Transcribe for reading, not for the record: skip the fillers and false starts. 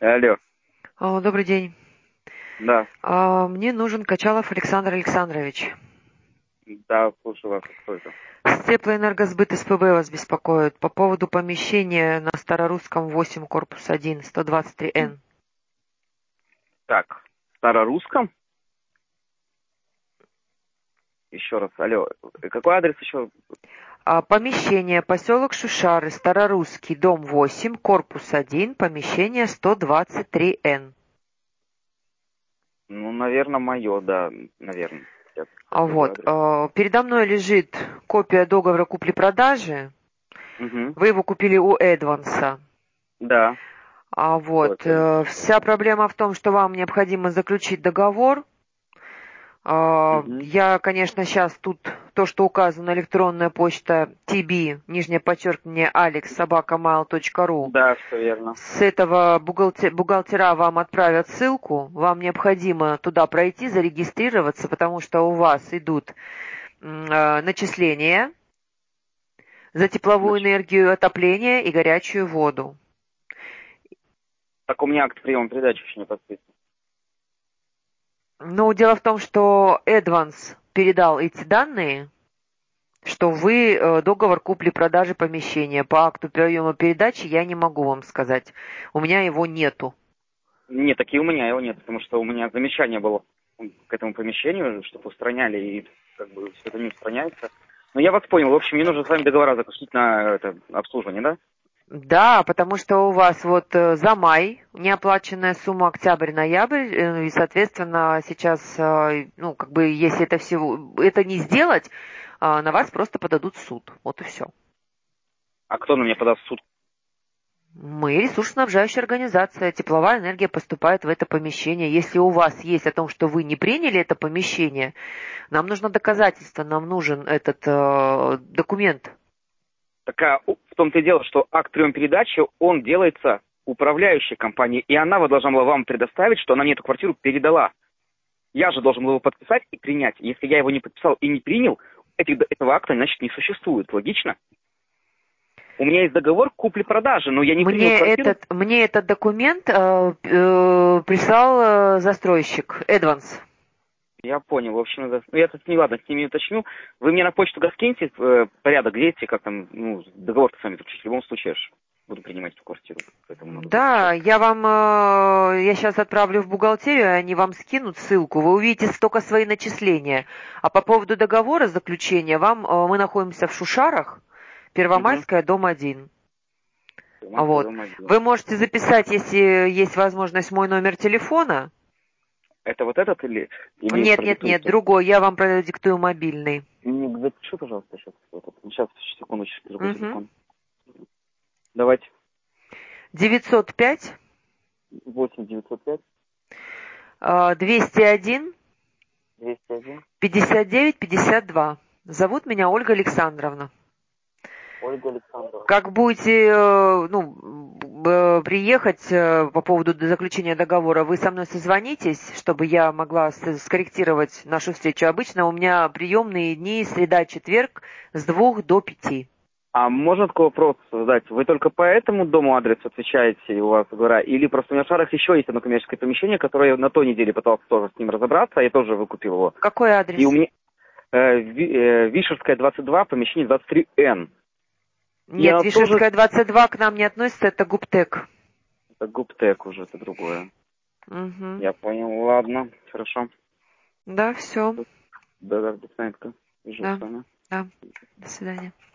Алло, Добрый день. да, Мне нужен Качалов Александр Александрович. да, слушаю вас, кто это? С Теплоэнергосбыт СПБ вас беспокоит по поводу помещения на Старорусском 8, корпус 1, 123Н. Так, в старорусском? Еще раз, алло, какой адрес еще? Помещение поселок Шушары, Старорусский, дом 8, корпус 1, помещение 123Н. Ну, наверное, мое, да, наверное. Какой адрес? Передо мной лежит копия договора купли-продажи. Угу, Вы его купили у Эдванса. да, точно. Вся проблема в том, что вам необходимо заключить договор. Угу, Я, конечно, сейчас тут то, что указано, электронная почта tb, нижнее подчеркивание, alex@mail.ru. да, все верно. С этого бухгалтера вам отправят ссылку. Вам необходимо туда пройти, зарегистрироваться, потому что у вас идут начисления за тепловую Значит, энергию, отопление и горячую воду. так у меня акт приема передачи еще не подписан. Но дело в том, что Эдванс передал эти данные, что вы договор купли-продажи помещения. По акту приема передачи я не могу вам сказать. У меня его нету. Нет, так и у меня его нет, потому что у меня замечание было к этому помещению, чтобы устраняли, и как бы все это не устраняется. Но я вас понял, в общем, мне нужно с вами договора заключить на это обслуживание, да? Да, потому что у вас за май неоплаченная сумма октябрь-ноябрь, и, соответственно, сейчас, если это не сделать, на вас просто подадут в суд. Вот и все. А кто на меня подаст в суд? Мы ресурсоснабжающая организация. Тепловая энергия поступает в это помещение. Если у вас есть о том, что вы не приняли это помещение, нам нужно доказательство, нам нужен этот документ. Так в том-то и дело, что акт приема передачи, он делается управляющей компанией, и она вот должна была вам предоставить, что она мне эту квартиру передала. Я же должен был его подписать и принять. Если я его не подписал и не принял, этого акта, значит, не существует. Логично? У меня есть договор купли-продажи, но я не принял квартиру. Мне этот документ прислал застройщик Эдванс. Я понял. В общем, я тут не ладно, с ними уточню. Вы мне на почту скиньте порядок, где эти, как там, договор-то с вами заключить. В любом случае, я ж буду принимать эту квартиру. Поэтому надо Да, заключать. я сейчас отправлю в бухгалтерию, они вам скинут ссылку, вы увидите только свои начисления. А по поводу договора заключения, мы находимся в Шушарах, Угу. Первомайская, дом 1. Маска, Вот. дом один. Вы можете записать, если есть возможность, мой номер телефона. Это вот этот или Нет, продиктуйте? другой, я вам продиктую мобильный. Не запиши, пожалуйста, сейчас. Сейчас, секунду, сейчас другой Угу. телефон. Давайте. 905 8 905 201 201. 59-52. Зовут меня Ольга Александровна. Ольга Александровна. Как будете приехать по поводу заключения договора, вы со мной созвонитесь, чтобы я могла скорректировать нашу встречу. Обычно у меня приемные дни среда-четверг с 2 до 5. А можно такой вопрос задать? Вы только по этому дому адресу отвечаете, у вас двора? Или просто у меня в Шарах еще есть одно коммерческое помещение, которое я на той неделе пытался тоже с ним разобраться, я тоже выкупил его. Какой И у адрес? меня Вишерская, 22, помещение 23Н. И Нет, она тоже... Вишерская, 22 к нам не относится, это Гуптек. Это Гуптек уже, это другое. Угу. Я понял, ладно, хорошо. Да, все. Да, до свидания. Вижу Да, с вами. да. До свидания.